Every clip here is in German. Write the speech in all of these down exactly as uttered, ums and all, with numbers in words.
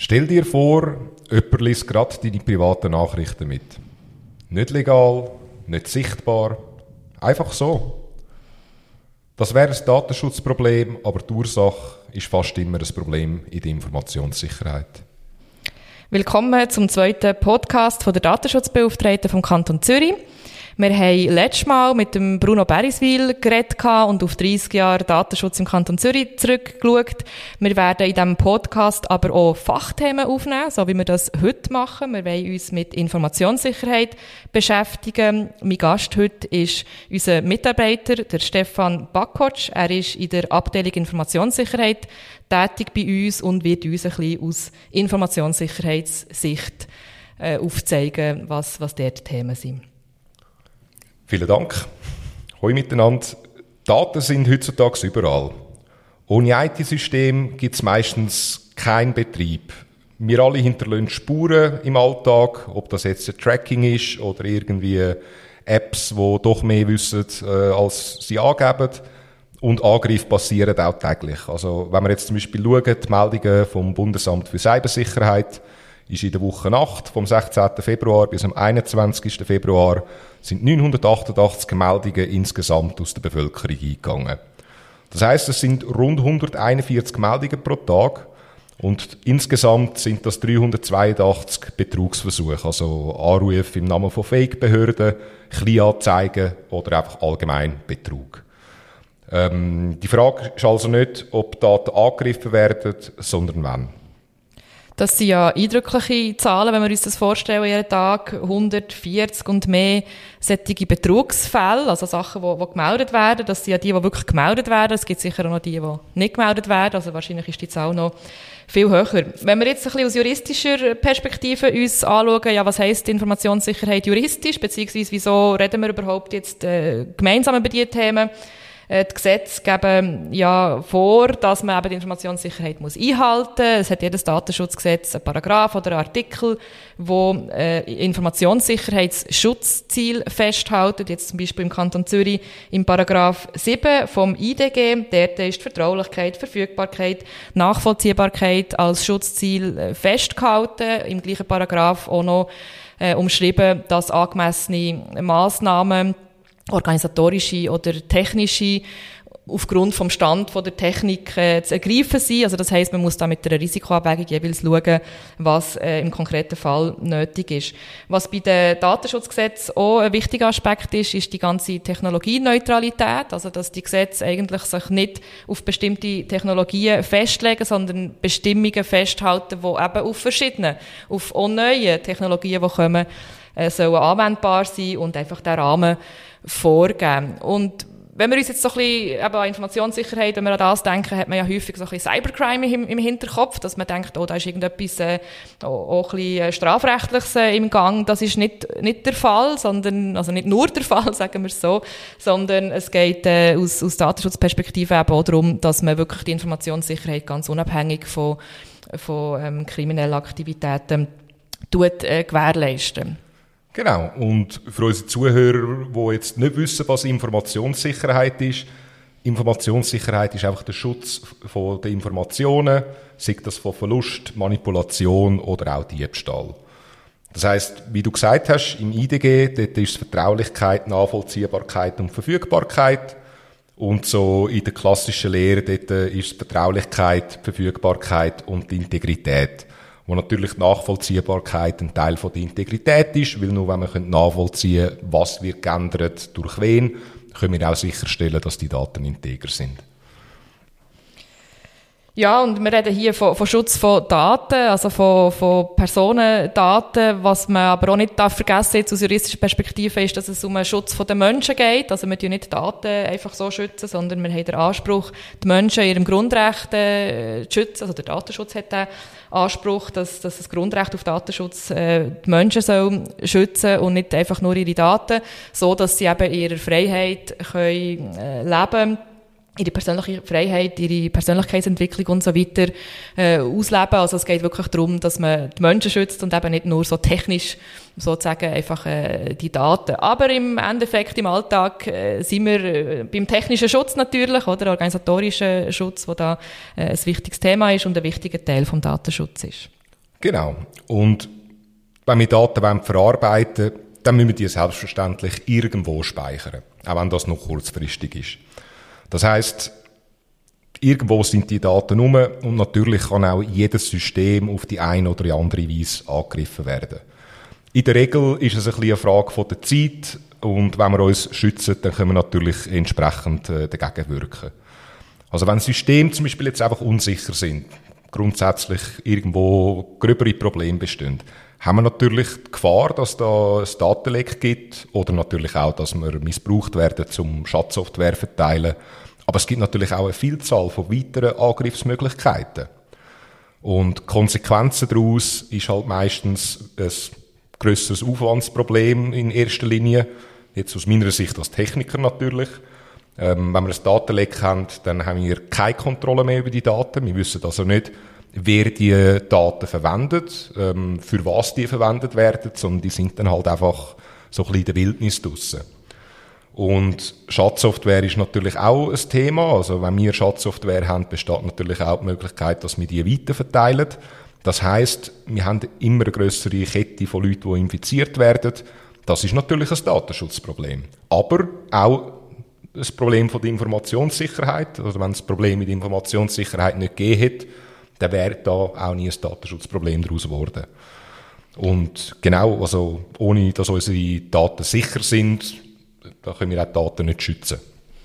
Stell dir vor, jemand liest gerade deine privaten Nachrichten mit. Nicht legal, nicht sichtbar, einfach so. Das wäre ein Datenschutzproblem, aber die Ursache ist fast immer ein Problem in der Informationssicherheit. Willkommen zum zweiten Podcast von der Datenschutzbeauftragten vom Kanton Zürich. Wir haben letztes Mal mit dem Bruno Beriswil geredet und auf dreissig Jahre Datenschutz im Kanton Zürich zurückgeschaut. Wir werden in diesem Podcast aber auch Fachthemen aufnehmen, so wie wir das heute machen. Wir wollen uns mit Informationssicherheit beschäftigen. Mein Gast heute ist unser Mitarbeiter, der Stefan Backotsch. Er ist in der Abteilung Informationssicherheit tätig bei uns und wird uns ein bisschen aus Informationssicherheitssicht äh, aufzeigen, was, was dort die Themen sind. Vielen Dank. Hallo miteinander. Daten sind heutzutage überall. Ohne I T-System gibt es meistens keinen Betrieb. Wir alle hinterlassen Spuren im Alltag, ob das jetzt ein Tracking ist oder irgendwie Apps, die doch mehr wissen, äh, als sie angeben. Und Angriffe passieren auch täglich. Also, wenn wir jetzt zum Beispiel schauen, die Meldungen vom Bundesamt für Cybersicherheit ist in der Woche acht, vom sechzehnten Februar bis am einundzwanzigsten Februar, sind neunhundertachtundachtzig Meldungen insgesamt aus der Bevölkerung eingegangen. Das heisst, es sind rund hunderteinundvierzig Meldungen pro Tag und insgesamt sind das dreihundertzweiundachtzig Betrugsversuche, also Anrufe im Namen von Fake-Behörden, Kleinanzeigen oder einfach allgemein Betrug. Ähm, die Frage ist also nicht, ob Daten angegriffen werden, sondern wann. Das sind ja eindrückliche Zahlen, wenn wir uns das vorstellen, jeden Tag hundertvierzig und mehr solche Betrugsfälle, also Sachen, die, die gemeldet werden. Das sind ja die, die wirklich gemeldet werden. Es gibt sicher auch noch die, die nicht gemeldet werden. Also wahrscheinlich ist die Zahl noch viel höher. Wenn wir jetzt ein bisschen aus juristischer Perspektive uns anschauen, ja, was heisst Informationssicherheit juristisch, beziehungsweise wieso reden wir überhaupt jetzt äh, gemeinsam über diese Themen? Die Gesetze geben ja vor, dass man eben die Informationssicherheit muss einhalten muss. Es hat jedes Datenschutzgesetz einen Paragraph oder einen Artikel, wo äh, Informationssicherheitsschutzziel festhalten. Jetzt zum Beispiel im Kanton Zürich im Paragraph sieben vom I D G. Dort ist die Vertraulichkeit, Verfügbarkeit, Nachvollziehbarkeit als Schutzziel äh, festgehalten. Im gleichen Paragraph auch noch äh, umschrieben, dass angemessene Massnahmen organisatorische oder technische aufgrund vom Stand von der Technik äh, zu ergreifen sind. Also das heisst, man muss da mit einer Risikoabwägung jeweils schauen, was äh, im konkreten Fall nötig ist. Was bei den Datenschutzgesetzen auch ein wichtiger Aspekt ist, ist die ganze Technologieneutralität. Also dass die Gesetze eigentlich sich nicht auf bestimmte Technologien festlegen, sondern Bestimmungen festhalten, die eben auf verschiedenen, auf auch neuen Technologien, die kommen, äh, sollen anwendbar sein und einfach den Rahmen vorgeben. Und wenn wir uns jetzt so ein bisschen eben an Informationssicherheit, wenn wir an das denken, hat man ja häufig so ein bisschen Cybercrime im, im Hinterkopf, dass man denkt, oh, da ist irgendetwas äh, auch, auch ein bisschen Strafrechtliches äh, im Gang. Das ist nicht, nicht der Fall, sondern, also nicht nur der Fall, sagen wir es so, sondern es geht äh, aus, aus Datenschutzperspektive eben auch darum, dass man wirklich die Informationssicherheit ganz unabhängig von, von ähm, kriminellen Aktivitäten tut, äh, gewährleisten. Genau. Und für unsere Zuhörer, die jetzt nicht wissen, was Informationssicherheit ist, Informationssicherheit ist einfach der Schutz von den Informationen, sei das von Verlust, Manipulation oder auch Diebstahl. Das heisst, wie du gesagt hast, im I D G, dort ist es Vertraulichkeit, Nachvollziehbarkeit und Verfügbarkeit. Und so in der klassischen Lehre, dort ist es Vertraulichkeit, Verfügbarkeit und Integrität. Wo natürlich die Nachvollziehbarkeit ein Teil von der Integrität ist, weil nur wenn wir nachvollziehen können, was wird geändert, durch wen, können wir auch sicherstellen, dass die Daten integer sind. Ja, und wir reden hier von, von Schutz von Daten, also von, von Personendaten. Was man aber auch nicht darf vergessen jetzt aus juristischer Perspektive ist, dass es um einen Schutz von den Menschen geht. Also wir tun nicht Daten einfach so schützen, sondern wir haben den Anspruch, die Menschen in ihrem Grundrecht äh, zu schützen. Also der Datenschutz hat den Anspruch, dass, dass das Grundrecht auf Datenschutz äh, die Menschen soll schützen und nicht einfach nur ihre Daten, so dass sie eben in ihrer Freiheit können, äh, leben, ihre persönliche Freiheit, ihre Persönlichkeitsentwicklung und so weiter äh, ausleben. Also es geht wirklich darum, dass man die Menschen schützt und eben nicht nur so technisch sozusagen einfach äh, die Daten. Aber im Endeffekt im Alltag äh, sind wir äh, beim technischen Schutz natürlich, oder organisatorischen Schutz, wo da äh, ein wichtiges Thema ist und ein wichtiger Teil vom Datenschutz ist. Genau. Und wenn wir Daten verarbeiten wollen, dann müssen wir die selbstverständlich irgendwo speichern, auch wenn das noch kurzfristig ist. Das heisst, irgendwo sind die Daten rum und natürlich kann auch jedes System auf die eine oder die andere Weise angegriffen werden. In der Regel ist es ein bisschen eine Frage von der Zeit und wenn wir uns schützen, dann können wir natürlich entsprechend äh, dagegen wirken. Also wenn Systeme zum Beispiel jetzt einfach unsicher sind, grundsätzlich irgendwo gröbere Probleme bestehen, haben wir natürlich die Gefahr, dass da ein Datenleck gibt oder natürlich auch, dass wir missbraucht werden zum Schadsoftware verteilen. Aber es gibt natürlich auch eine Vielzahl von weiteren Angriffsmöglichkeiten. Und die Konsequenzen daraus ist halt meistens ein grösseres Aufwandsproblem in erster Linie. Jetzt aus meiner Sicht als Techniker natürlich. Ähm, wenn wir ein Datenleck haben, dann haben wir keine Kontrolle mehr über die Daten. Wir wissen also nicht, wer die Daten verwendet, ähm, für was die verwendet werden, sondern die sind dann halt einfach so ein bisschen in der Wildnis draussen. Und Schadsoftware ist natürlich auch ein Thema. Also wenn wir Schadsoftware haben, besteht natürlich auch die Möglichkeit, dass wir die weiterverteilen. Das heisst, wir haben immer eine grössere Kette von Leuten, die infiziert werden. Das ist natürlich ein Datenschutzproblem. Aber auch das Problem von der Informationssicherheit. Also wenn es Problem mit der Informationssicherheit nicht gegeben hätte, dann wäre da auch nie ein Datenschutzproblem daraus geworden. Und genau, also ohne dass unsere Daten sicher sind, da können wir auch die Daten nicht schützen.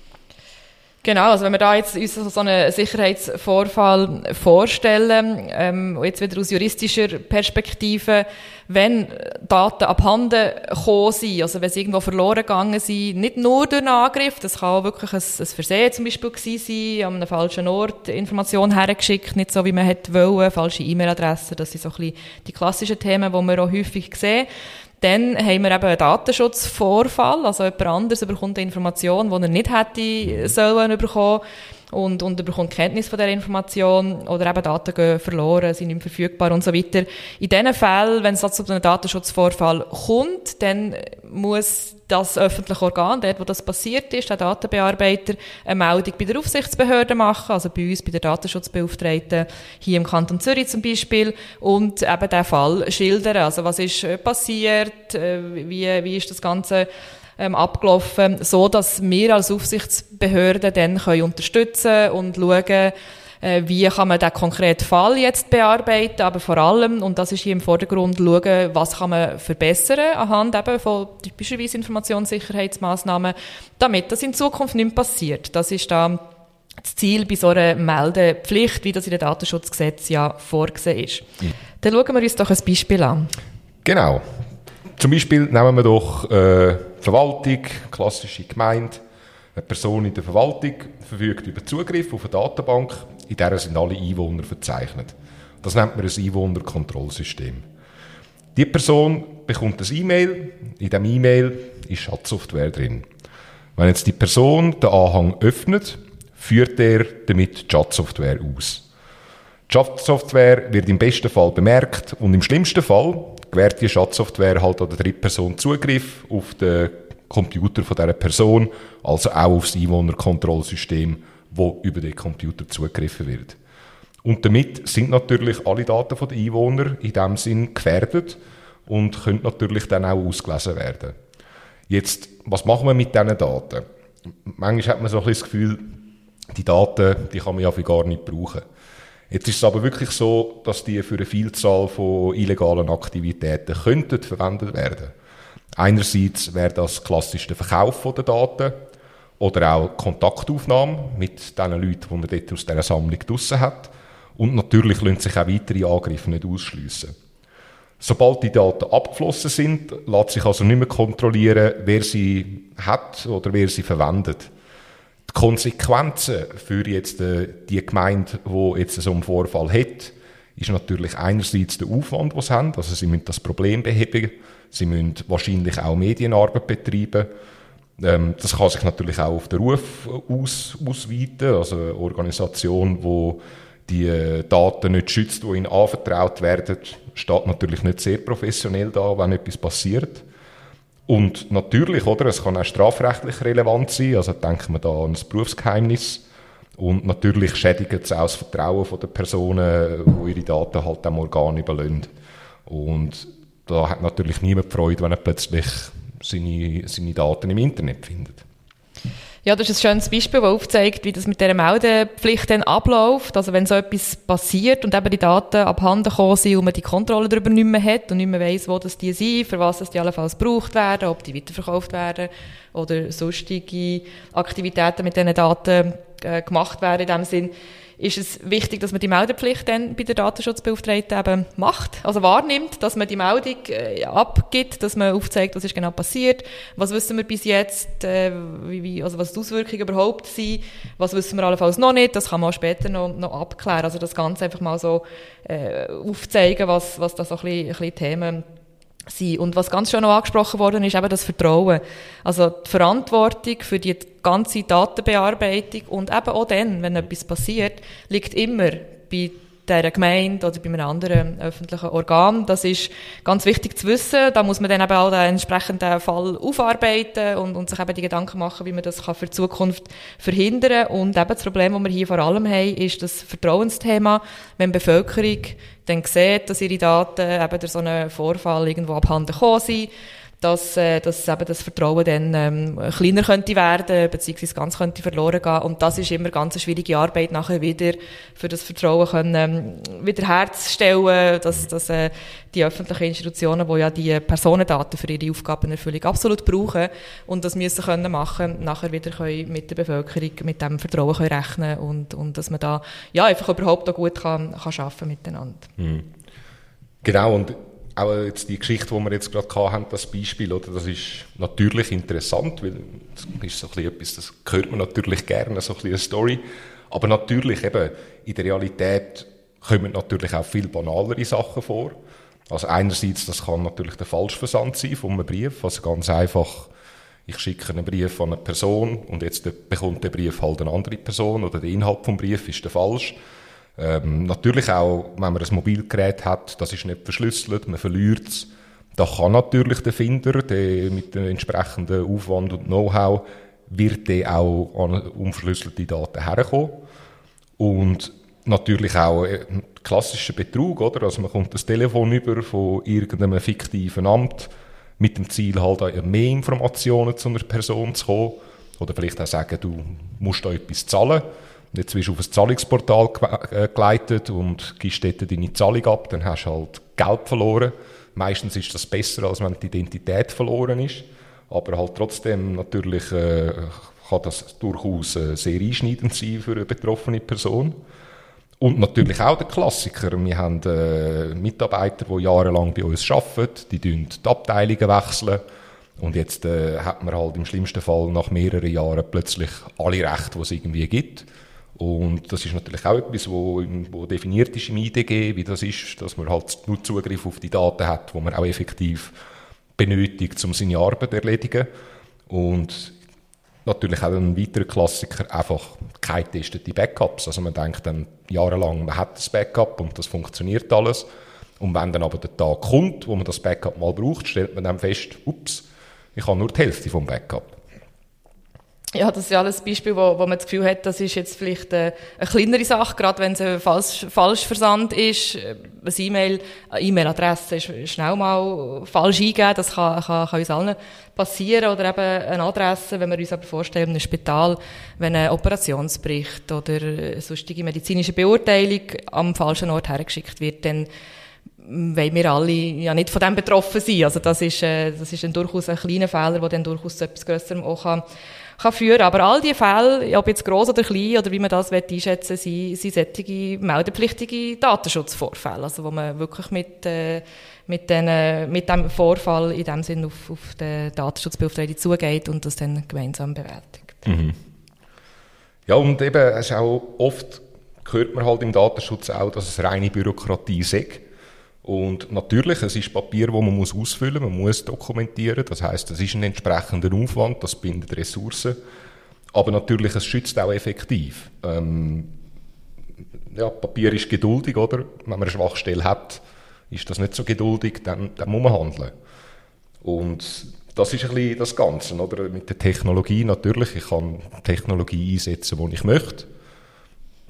Genau, also wenn wir da jetzt uns so einen Sicherheitsvorfall vorstellen, ähm, jetzt wieder aus juristischer Perspektive, wenn Daten abhanden gekommen sind, also wenn sie irgendwo verloren gegangen sind, nicht nur durch einen Angriff, das kann auch wirklich ein, ein Versehen zum Beispiel gewesen sein, an einem falschen Ort Informationen hergeschickt, nicht so wie man hätte wollen, falsche E-Mail-Adressen, das sind so ein bisschen die klassischen Themen, die wir auch häufig sehen. Dann haben wir eben einen Datenschutzvorfall, also jemand anderes bekommt eine Information, die er nicht hätte sollen bekommen und, und er bekommt Kenntnis von dieser Information oder eben Daten gehen verloren, sind nicht mehr verfügbar und so weiter. In diesen Fällen, wenn es zu einem Datenschutzvorfall kommt, dann muss das öffentliche Organ, dort wo das passiert ist, der Datenbearbeiter, eine Meldung bei der Aufsichtsbehörde machen, also bei uns, bei der Datenschutzbeauftragten, hier im Kanton Zürich zum Beispiel, und eben den Fall schildern. Also was ist passiert, wie, wie ist das Ganze ähm, abgelaufen, so dass wir als Aufsichtsbehörde dann können unterstützen und schauen, wie kann man den konkreten Fall jetzt bearbeiten, aber vor allem, und das ist hier im Vordergrund, schauen, was kann man verbessern anhand eben von typischerweise Informationssicherheitsmaßnahmen, damit das in Zukunft nicht mehr passiert. Das ist da das Ziel bei so einer Meldepflicht, wie das in den Datenschutzgesetzen ja vorgesehen ist. Mhm. Dann schauen wir uns doch ein Beispiel an. Genau. Zum Beispiel nehmen wir doch äh, Verwaltung, klassische Gemeinde. Eine Person in der Verwaltung verfügt über Zugriff auf eine Datenbank, in der sind alle Einwohner verzeichnet. Das nennt man ein Einwohnerkontrollsystem. Die Person bekommt ein E-Mail, in diesem E-Mail ist Schadsoftware drin. Wenn jetzt die Person den Anhang öffnet, führt er damit die Schadsoftware aus. Die Schadsoftware wird im besten Fall bemerkt und im schlimmsten Fall gewährt die Schadsoftware halt an der Drittperson Zugriff auf den Computer von dieser Person, also auch auf das Einwohnerkontrollsystem, wo über den Computer zugegriffen wird. Und damit sind natürlich alle Daten der Einwohner in diesem Sinn gefährdet und können natürlich dann auch ausgelesen werden. Jetzt, was machen wir mit diesen Daten? Manchmal hat man so ein bisschen das Gefühl, die Daten, die kann man ja für gar nicht brauchen. Jetzt ist es aber wirklich so, dass die für eine Vielzahl von illegalen Aktivitäten könnten verwendet werden. Einerseits wäre das klassisch der Verkauf der Daten oder auch Kontaktaufnahme mit den Leuten, die man dort aus dieser Sammlung draussen hat. Und natürlich lassen sich auch weitere Angriffe nicht ausschliessen. Sobald die Daten abgeflossen sind, lässt sich also nicht mehr kontrollieren, wer sie hat oder wer sie verwendet. Die Konsequenzen für jetzt äh, die Gemeinde, die jetzt so einen Vorfall hat, ist natürlich einerseits der Aufwand, den sie haben. Also sie müssen das Problem beheben. Sie müssen wahrscheinlich auch Medienarbeit betreiben. Ähm, das kann sich natürlich auch auf den Ruf aus, ausweiten. Also eine Organisation, die die äh, Daten nicht schützt, die ihnen anvertraut werden, steht natürlich nicht sehr professionell da, wenn etwas passiert. Und natürlich, oder, es kann auch strafrechtlich relevant sein. Also denken wir da an ein Berufsgeheimnis Und natürlich schädigt es auch das Vertrauen der Personen, die ihre Daten halt dem Organ überlassen. Und da hat natürlich niemand Freude, wenn er plötzlich seine, seine Daten im Internet findet. Ja, das ist ein schönes Beispiel, das aufzeigt, wie das mit dieser Meldepflicht dann abläuft. Also wenn so etwas passiert und eben die Daten abhanden gekommen sind und man die Kontrolle darüber nicht mehr hat und nicht mehr weiss, wo das die sind, für was das die allenfalls gebraucht werden, ob die weiterverkauft werden oder sonstige Aktivitäten mit diesen Daten äh, gemacht werden in dem Sinn, ist es wichtig, dass man die Meldepflicht dann bei der Datenschutzbeauftragten eben macht, also wahrnimmt, dass man die Meldung äh, abgibt, dass man aufzeigt, was ist genau passiert, was wissen wir bis jetzt, äh, wie, wie, also was die Auswirkungen überhaupt sind, was wissen wir allenfalls noch nicht, das kann man auch später noch, noch abklären, also das Ganze einfach mal so äh, aufzeigen, was, was da so ein bisschen, ein bisschen Themen sind. Und was ganz schön noch angesprochen worden ist, eben das Vertrauen. Also die Verantwortung für die ganze Datenbearbeitung und eben auch dann, wenn etwas passiert, liegt immer bei dieser Gemeinde oder bei einem anderen öffentlichen Organ. Das ist ganz wichtig zu wissen. Da muss man dann eben auch den entsprechenden Fall aufarbeiten und, und sich eben die Gedanken machen, wie man das kann für die Zukunft verhindern kann. Und eben das Problem, das wir hier vor allem haben, ist das Vertrauensthema. Wenn die Bevölkerung dann sieht, dass ihre Daten eben durch so einen Vorfall irgendwo abhanden gekommen sind, dass, äh, dass eben das Vertrauen dann ähm, kleiner könnte werden, beziehungsweise ganz könnte verloren gehen. Und das ist immer ganz eine schwierige Arbeit nachher wieder, für das Vertrauen können, ähm, wieder herzustellen, dass, dass äh, die öffentlichen Institutionen, die ja die Personendaten für ihre Aufgabenerfüllung absolut brauchen und das müssen können machen, nachher wieder können mit der Bevölkerung mit dem Vertrauen können rechnen und, und dass man da ja einfach überhaupt auch gut kann, kann arbeiten miteinander. Mhm. Genau, und auch jetzt die Geschichte, die wir jetzt gerade hatten, das Beispiel, oder, das ist natürlich interessant, weil das ist so ein bisschen etwas, das hört man natürlich gerne, so ein bisschen eine Story. Aber natürlich eben, in der Realität kommen natürlich auch viel banalere Sachen vor. Also einerseits, das kann natürlich der Falschversand sein von einem Brief, also ganz einfach, ich schicke einen Brief an eine Person und jetzt bekommt der Brief halt eine andere Person oder der Inhalt vom Brief ist der falsch. Ähm, natürlich auch, wenn man ein Mobilgerät hat, das ist nicht verschlüsselt, man verliert es. Da kann natürlich der Finder, der mit dem entsprechenden Aufwand und Know-how, wird der auch an unverschlüsselte Daten herkommen. Und natürlich auch ein klassischer Betrug, oder? Also man kommt das Telefon über von irgendeinem fiktiven Amt mit dem Ziel, halt mehr Informationen zu einer Person zu kommen. Oder vielleicht auch sagen, du musst da etwas zahlen. Jetzt wirst du auf ein Zahlungsportal geleitet und gibst dort deine Zahlung ab, dann hast du halt Geld verloren. Meistens ist das besser, als wenn die Identität verloren ist. Aber halt trotzdem natürlich äh, kann das durchaus äh, sehr einschneidend sein für eine betroffene Person. Und natürlich auch der Klassiker. Wir haben äh, Mitarbeiter, die jahrelang bei uns arbeiten, die wechseln die Abteilungen wechseln. Und jetzt äh, hat man halt im schlimmsten Fall nach mehreren Jahren plötzlich alle Rechte, die es irgendwie gibt. Und das ist natürlich auch etwas, wo, wo definiert ist im I D G, wie das ist, dass man halt nur Zugriff auf die Daten hat, die man auch effektiv benötigt, um seine Arbeit zu erledigen. Und natürlich auch ein weiterer Klassiker, einfach keine getestete Backups. Also man denkt dann jahrelang, man hat das Backup und das funktioniert alles. Und wenn dann aber der Tag kommt, wo man das Backup mal braucht, stellt man dann fest, ups, ich habe nur die Hälfte vom Backup. Ja, das ist ja alles Beispiel, wo, wo man das Gefühl hat, das ist jetzt vielleicht eine, eine kleinere Sache, gerade wenn es ein falsch, Falschversand ist. Eine E-Mail, eine E-Mail-Adresse ist schnell mal falsch eingeben, das kann, kann, kann uns allen passieren. Oder eben eine Adresse, wenn wir uns aber vorstellen, in einem Spital, wenn ein Operationsbericht oder eine sonstige medizinische Beurteilung am falschen Ort hergeschickt wird, dann weil wir alle ja nicht von dem betroffen sind. Also das ist, äh, das ist dann durchaus ein kleiner Fehler, der dann durchaus zu etwas Grösserem auch kann, kann führen. Aber all diese Fälle, ob jetzt gross oder klein, oder wie man das einschätzen will, sind, sind solche meldepflichtige Datenschutzvorfälle. Also wo man wirklich mit, äh, mit, den, mit dem Vorfall in dem Sinn auf, auf den Datenschutzbeauftragten zugeht und das dann gemeinsam bewältigt. Mhm. Ja, und eben, es ist auch oft hört man halt im Datenschutz auch, dass es reine Bürokratie sei. Und natürlich, es ist Papier, das man muss ausfüllen muss, man muss dokumentieren. Das heisst, es ist ein entsprechender Aufwand, das bindet Ressourcen. Aber natürlich, es schützt auch effektiv. Ähm, ja, Papier ist geduldig, oder? Wenn man eine Schwachstelle hat, ist das nicht so geduldig, dann, dann muss man handeln. Und das ist ein bisschen das Ganze, oder? Mit der Technologie natürlich. Ich kann Technologie einsetzen, die ich möchte.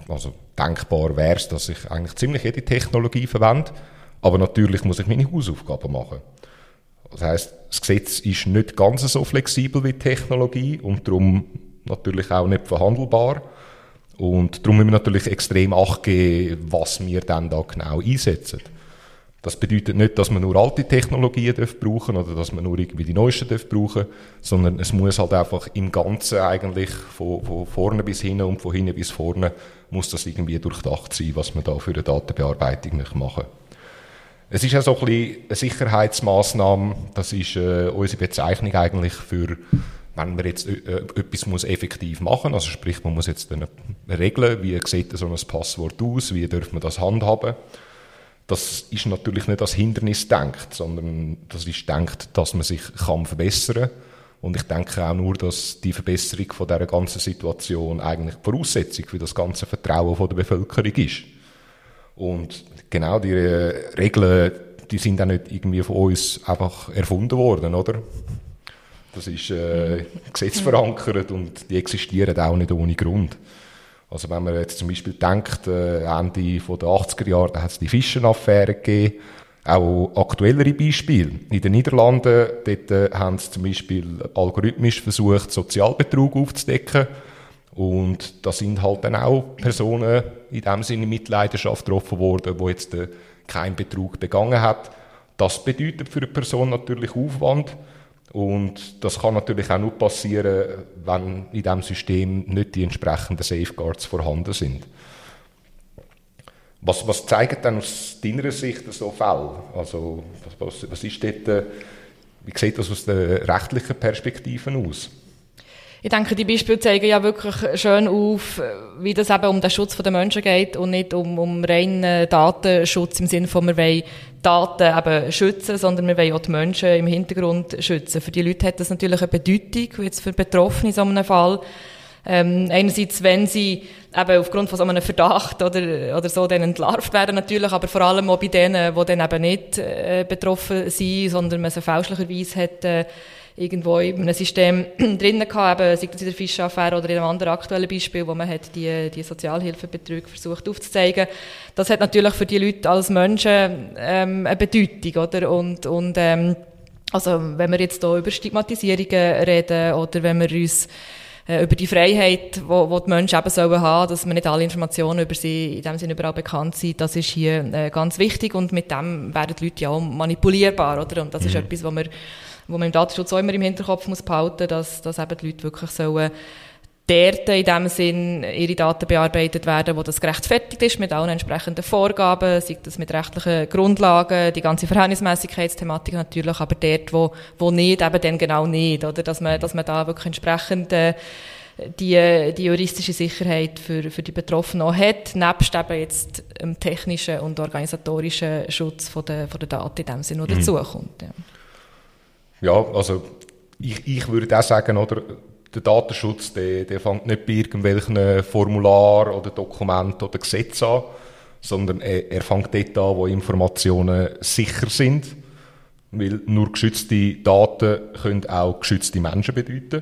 Also denkbar wäre es, dass ich eigentlich ziemlich jede Technologie verwende, aber natürlich muss ich meine Hausaufgaben machen. Das heisst, das Gesetz ist nicht ganz so flexibel wie die Technologie und darum natürlich auch nicht verhandelbar. Und darum müssen wir natürlich extrem Acht geben, was wir dann da genau einsetzen. Das bedeutet nicht, dass man nur alte Technologien brauchen oder dass man nur irgendwie die neuesten brauchen, sondern es muss halt einfach im Ganzen eigentlich von, von vorne bis hinten und von hinten bis vorne muss das irgendwie durchdacht sein, was man da für eine Datenbearbeitung machen möchte. Es ist ja so ein bisschen eine Sicherheitsmaßnahme, das ist äh, unsere Bezeichnung eigentlich für, wenn man jetzt äh, etwas muss effektiv machen muss, also sprich, man muss jetzt dann regeln, wie sieht so ein Passwort aus, wie darf man das handhaben. Das ist natürlich nicht als Hindernis gedacht, sondern das ist gedacht, dass man sich kann verbessern kann. Und ich denke auch nur, dass die Verbesserung von dieser ganzen Situation eigentlich die Voraussetzung für das ganze Vertrauen von der Bevölkerung ist. Und genau diese Regeln, die sind auch nicht irgendwie von uns einfach erfunden worden, oder? Das ist äh, gesetzverankert und die existieren auch nicht ohne Grund. Also wenn man jetzt zum Beispiel denkt, äh, Ende der achtziger Jahre, da hat es die Fischen-Affäre gegeben, auch aktuellere Beispiele. In den Niederlanden, dort äh, haben sie zum Beispiel algorithmisch versucht, Sozialbetrug aufzudecken. Und da sind halt dann auch Personen in dem Sinne Mitleidenschaft getroffen worden, die jetzt äh, keinen Betrug begangen hat. Das bedeutet für eine Person natürlich Aufwand. Und das kann natürlich auch nur passieren, wenn in diesem System nicht die entsprechenden Safeguards vorhanden sind. Was, was zeigen dann aus deiner Sicht so Fälle? Also, was, was ist dort, wie sieht das aus der rechtlichen Perspektive aus? Ich denke, die Beispiele zeigen ja wirklich schön auf, wie das eben um den Schutz der Menschen geht und nicht um, um reinen Datenschutz im Sinne von, wir wollen Daten eben schützen, sondern wir wollen auch die Menschen im Hintergrund schützen. Für die Leute hat das natürlich eine Bedeutung, jetzt für Betroffene in so einem Fall. Ähm, einerseits, wenn sie eben aufgrund von so einem Verdacht oder, oder so dann entlarvt werden natürlich, aber vor allem auch bei denen, die dann eben nicht äh, betroffen sind, sondern man sie fälschlicherweise hat, äh, irgendwo in einem System drinnen gehabt, eben, sei das in der Fischenaffäre oder in einem anderen aktuellen Beispiel, wo man hat die, die Sozialhilfebetrüge versucht aufzuzeigen. Das hat natürlich für die Leute als Menschen ähm, eine Bedeutung, oder? Und, und ähm, also wenn wir jetzt hier über Stigmatisierungen reden oder wenn wir uns äh, über die Freiheit, wo, wo die Menschen eben sollen haben, dass man nicht alle Informationen über sie in dem Sinne überall bekannt sind, das ist hier äh, ganz wichtig und mit dem werden die Leute ja auch manipulierbar, oder? Und das mhm. ist etwas, was wir wo man im Datenschutz auch immer im Hinterkopf muss behalten, dass, dass eben die Leute wirklich sollen dort in dem Sinn ihre Daten bearbeitet werden, wo das gerechtfertigt ist, mit allen entsprechenden Vorgaben, sei das mit rechtlichen Grundlagen, die ganze Verhältnismäßigkeitsthematik natürlich, aber dort, wo, wo nicht, eben dann genau nicht, oder? Dass man, dass man da wirklich entsprechend, äh, die, die juristische Sicherheit für, für die Betroffenen auch hat, nebst eben jetzt dem technischen und organisatorischen Schutz von der, von der Daten in dem Sinn, der mhm. dazukommt, ja. Ja, also ich, ich würde auch sagen, oder, der Datenschutz, der, der fängt nicht bei irgendwelchen Formularen oder Dokumenten oder Gesetzen an, sondern er, er fängt dort an, wo Informationen sicher sind, weil nur geschützte Daten können auch geschützte Menschen bedeuten.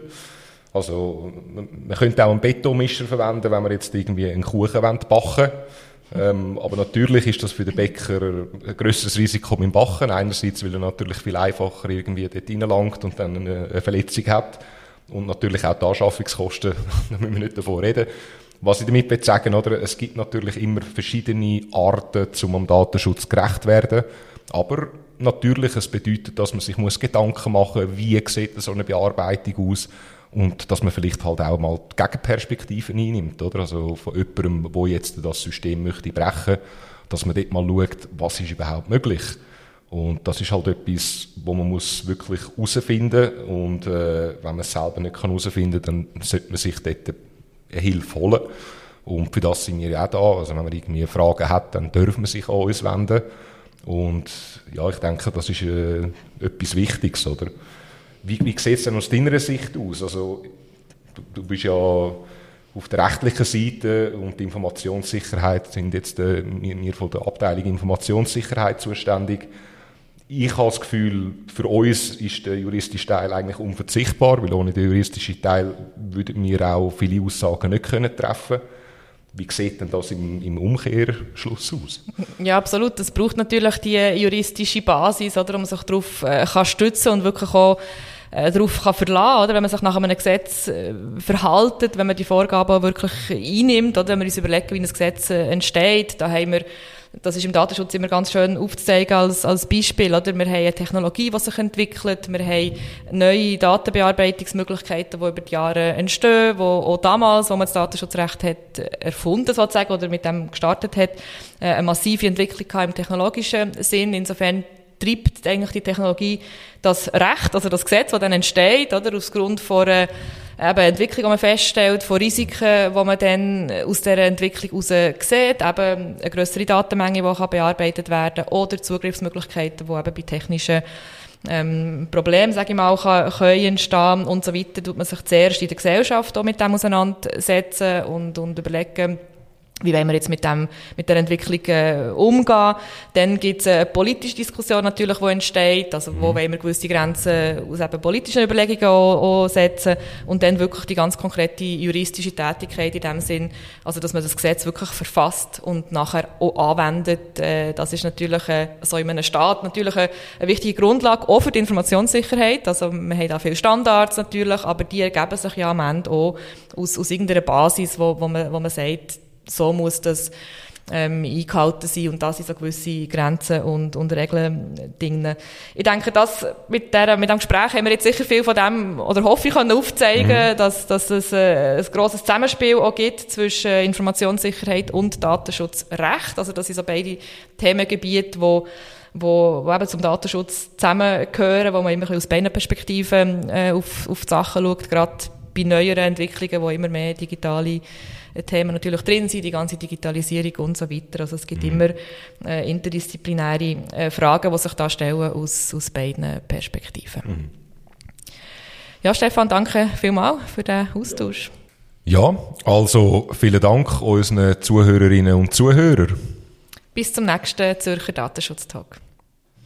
Also man könnte auch einen Betonmischer verwenden, wenn man jetzt irgendwie einen Kuchen backen will. Ähm, aber natürlich ist das für den Bäcker ein grösseres Risiko beim Backen. Einerseits, weil er natürlich viel einfacher irgendwie dort reinlangt und dann eine, eine Verletzung hat. Und natürlich auch die Anschaffungskosten, da müssen wir nicht davon reden. Was ich damit will sagen, oder, es gibt natürlich immer verschiedene Arten, um am Datenschutz gerecht zu werden. Aber natürlich, es bedeutet, dass man sich muss Gedanken machen muss, wie sieht so eine Bearbeitung aus. Und dass man vielleicht halt auch mal die Gegenperspektiven einnimmt, oder? Also von jemandem, der jetzt das System möchte brechen, dass man dort mal schaut, was ist überhaupt möglich. Und das ist halt etwas, wo man muss wirklich herausfinden muss. Und äh, wenn man es selber nicht herausfinden kann, dann sollte man sich dort eine Hilfe holen. Und für das sind wir ja auch da. Also wenn man irgendwie Fragen hat, dann dürfen wir sich an uns wenden. Und ja, ich denke, das ist äh, etwas Wichtiges, oder? Wie, wie sieht es denn aus deiner Sicht aus? Also, du, du bist ja auf der rechtlichen Seite und die Informationssicherheit sind jetzt äh, wir, wir von der Abteilung Informationssicherheit zuständig. Ich habe das Gefühl, für uns ist der juristische Teil eigentlich unverzichtbar, weil ohne den juristischen Teil würden wir auch viele Aussagen nicht können treffen. Wie sieht denn das im, im Umkehrschluss aus? Ja, absolut. Es braucht natürlich die juristische Basis, oder, wo man sich darauf äh, kann stützen und wirklich auch äh, darauf kann verlassen, oder, wenn man sich nach einem Gesetz äh, verhaltet, wenn man die Vorgaben auch wirklich einnimmt, oder wenn wir uns überlegen, wie ein Gesetz äh, entsteht. Da haben wir, das ist im Datenschutz immer ganz schön aufzuzeigen als, als Beispiel, oder? Wir haben eine Technologie, die sich entwickelt, wir haben neue Datenbearbeitungsmöglichkeiten, die über die Jahre entstehen, die auch damals, wo man das Datenschutzrecht hat erfunden, sozusagen, oder mit dem gestartet hat, eine massive Entwicklung im technologischen Sinn. Insofern treibt eigentlich die Technologie das Recht, also das Gesetz, das dann entsteht, oder? Aus Grund von einer eben Entwicklung, die man feststellt, von Risiken, die man dann aus dieser Entwicklung heraus sieht, eben eine grössere Datenmenge, die bearbeitet werden kann, oder Zugriffsmöglichkeiten, die eben bei technischen ähm, Problemen, sage ich mal, kann, können entstehen und so weiter, tut man sich zuerst in der Gesellschaft auch mit dem auseinandersetzen und, und überlegen, wie wollen wir jetzt mit dem, mit der Entwicklung äh, umgehen. Dann gibt es eine politische Diskussion natürlich, die entsteht, also wo mhm. wollen wir gewisse Grenzen aus eben politischen Überlegungen auch, auch setzen und dann wirklich die ganz konkrete juristische Tätigkeit in dem Sinn, also dass man das Gesetz wirklich verfasst und nachher auch anwendet. Äh, das ist natürlich äh, so in einem Staat natürlich eine, eine wichtige Grundlage, auch für die Informationssicherheit. Also wir haben da viele Standards natürlich, aber die ergeben sich ja am Ende auch aus, aus irgendeiner Basis, wo, wo, man, wo man sagt, so muss das ähm, eingehalten sein und da sind so gewisse Grenzen und, und Regeln drin. Ich denke, dass mit, der, mit dem Gespräch haben wir jetzt sicher viel von dem, oder hoffe ich, können aufzeigen, mhm. dass, dass es äh, ein grosses Zusammenspiel auch gibt zwischen Informationssicherheit und Datenschutzrecht. Also das sind so beide Themengebiete, wo Wo, wo eben zum Datenschutz zusammengehören, wo man immer aus beiden Perspektiven äh, auf, auf die Sachen schaut, gerade bei neueren Entwicklungen, wo immer mehr digitale Themen natürlich drin sind, die ganze Digitalisierung und so weiter. Also es gibt mhm. immer äh, interdisziplinäre äh, Fragen, die sich da stellen aus, aus beiden Perspektiven. Mhm. Ja, Stefan, danke vielmals für den Austausch. Ja, also vielen Dank unseren Zuhörerinnen und Zuhörern. Bis zum nächsten Zürcher Datenschutztag.